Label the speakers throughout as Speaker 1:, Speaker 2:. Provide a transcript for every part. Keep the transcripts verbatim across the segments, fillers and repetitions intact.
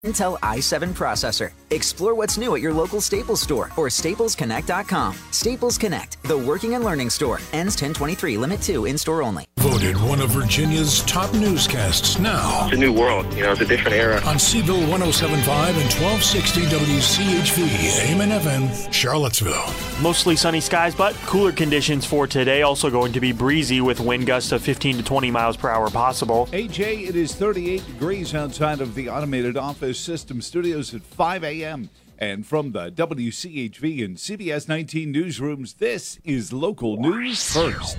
Speaker 1: Intel i seven processor. Explore what's new at your local Staples store or staples connect dot com. Staples Connect, the working and learning store. Ends ten twenty-three, limit two, in-store only.
Speaker 2: Voted one of Virginia's top newscasts now.
Speaker 3: It's a new world, you know, it's a different era.
Speaker 2: On Seville one oh seven point five and twelve sixty W C H V, A M and F M, Charlottesville.
Speaker 4: Mostly sunny skies, but cooler conditions for today. Also going to be breezy with wind gusts of fifteen to twenty miles per hour possible.
Speaker 5: A J, it is thirty-eight degrees outside of the Automated Office System Studios at five a.m. And from the W C H V and C B S nineteen newsrooms, this is Local News First.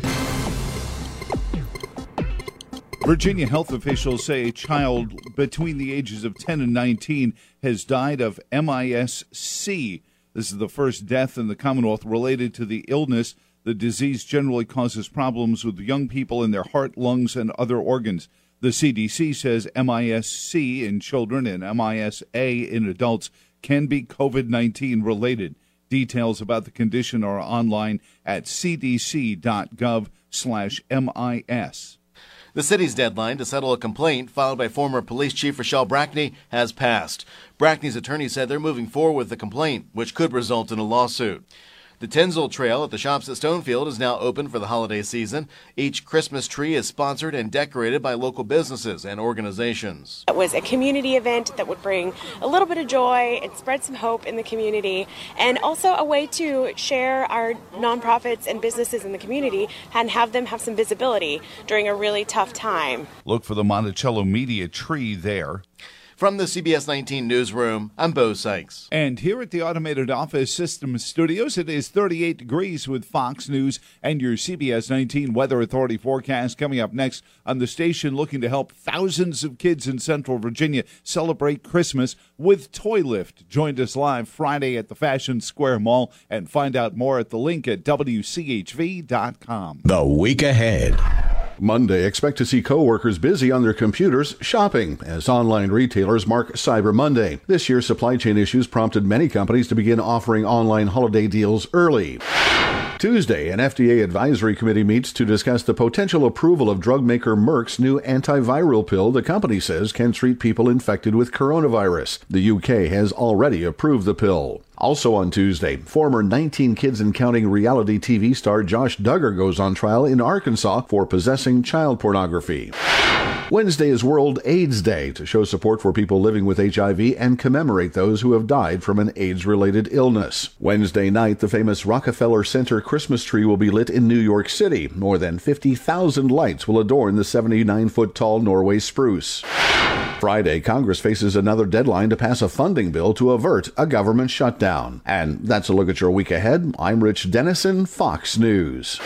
Speaker 5: Virginia health officials say a child between the ages of ten and nineteen has died of M I S C. This is the first death in the Commonwealth related to the illness. The disease generally causes problems with young people in their heart, lungs, and other organs. The C D C says M I S C in children and M I S A in adults can be COVID nineteen related. Details about the condition are online at c d c dot gov slash M I S.
Speaker 6: The city's deadline to settle a complaint filed by former police chief Rochelle Brackney has passed. Brackney's attorney said they're moving forward with the complaint, which could result in a lawsuit. The Tensel Trail at the shops at Stonefield is now open for the holiday season. Each Christmas tree is sponsored and decorated by local businesses and organizations.
Speaker 7: It was a community event that would bring a little bit of joy and spread some hope in the community, and also a way to share our nonprofits and businesses in the community and have them have some visibility during a really tough time.
Speaker 5: Look for the Monticello Media tree there.
Speaker 6: From the C B S nineteen newsroom, I'm Bo Sykes.
Speaker 5: And here at the Automated Office System Studios, it is thirty-eight degrees with Fox News and your C B S nineteen Weather Authority forecast coming up next on the station, looking to help thousands of kids in Central Virginia celebrate Christmas with Toy Lift. Joined us live Friday at the Fashion Square Mall, and find out more at the link at w c h v dot com.
Speaker 8: The week ahead. Monday, expect to see coworkers busy on their computers shopping as online retailers mark Cyber Monday. This year, supply chain issues prompted many companies to begin offering online holiday deals early. Tuesday, an F D A advisory committee meets to discuss the potential approval of drug maker Merck's new antiviral pill the company says can treat people infected with coronavirus. The U K has already approved the pill. Also on Tuesday, former nineteen Kids and Counting reality T V star Josh Duggar goes on trial in Arkansas for possessing child pornography. Wednesday is World AIDS Day to show support for people living with H I V and commemorate those who have died from an AIDS-related illness. Wednesday night, the famous Rockefeller Center Christmas tree will be lit in New York City. More than fifty thousand lights will adorn the seventy-nine foot tall Norway spruce. Friday, Congress faces another deadline to pass a funding bill to avert a government shutdown. And that's a look at your week ahead. I'm Rich Dennison, Fox News.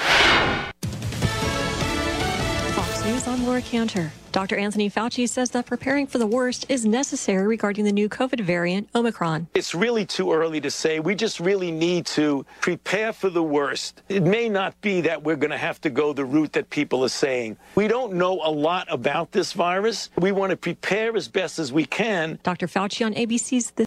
Speaker 9: Fox News, I'm Laura Cantor. Doctor Anthony Fauci says that preparing for the worst is necessary regarding the new COVID variant, Omicron.
Speaker 10: It's really too early to say. We just really need to prepare for the worst. It may not be that we're going to have to go the route that people are saying. We don't know a lot about this virus. We want to prepare as best as we can.
Speaker 9: Doctor Fauci on A B C's